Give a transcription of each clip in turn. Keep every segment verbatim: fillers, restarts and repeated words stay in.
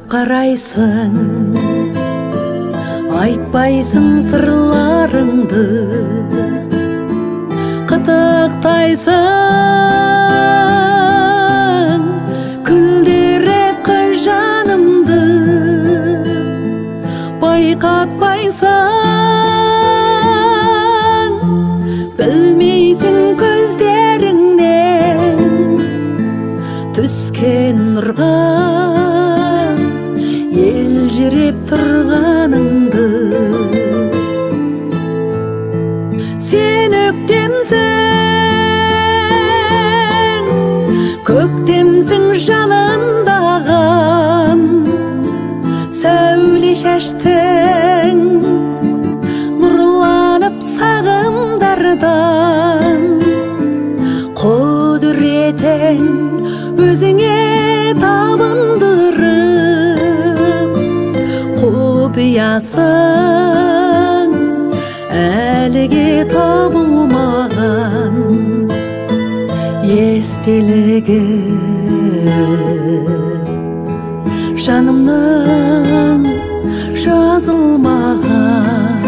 қарайсың, айтпайсың сырларыңды, қытықтайсың, күлдіріп қыз жанымды, байқатпайсың, білмейсің көздеріңнен түскен нұрға елжіреп тұрғаныңды. Сен өктемсің, көктемсің жалындаған, сәуле шаштың нұрланып сағымдардан. Құдіретің өзіңе табындырып, құпиясың әліге табылмаған естелігі. Жанымның жазылмаған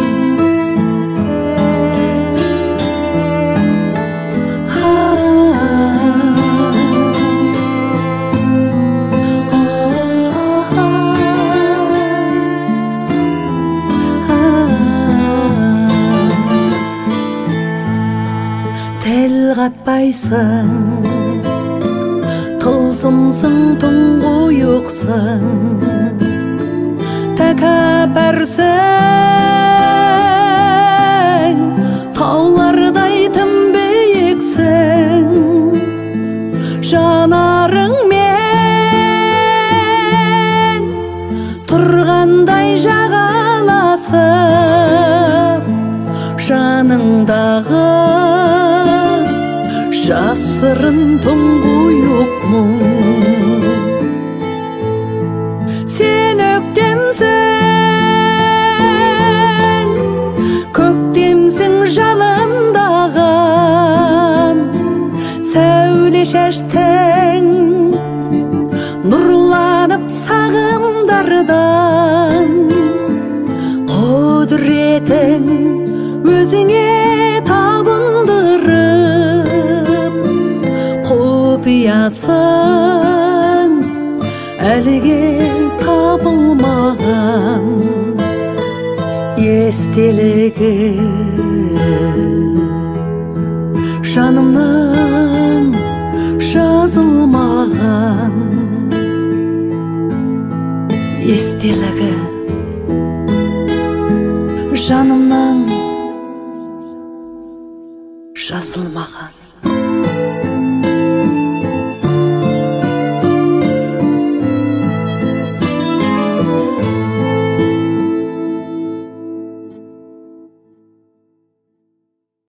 тіл қатпайсың, тылсымсың, тұңғиықсың, тәкаппарсың, таулардай тым биіксің. Жанарыңмен тұрғандай жағаласып, жаныңдағы жасырын тұңғиық мұң. Сен өктемсің, көктемсің жалындаған, сәуле шаштың нұрланып сағымдардан. Құдіретің өзіңе табындырып, құпиясың әліге табылмаған естелігі. Жанымның жазылмаған естелігі. Жанымның жазылмаған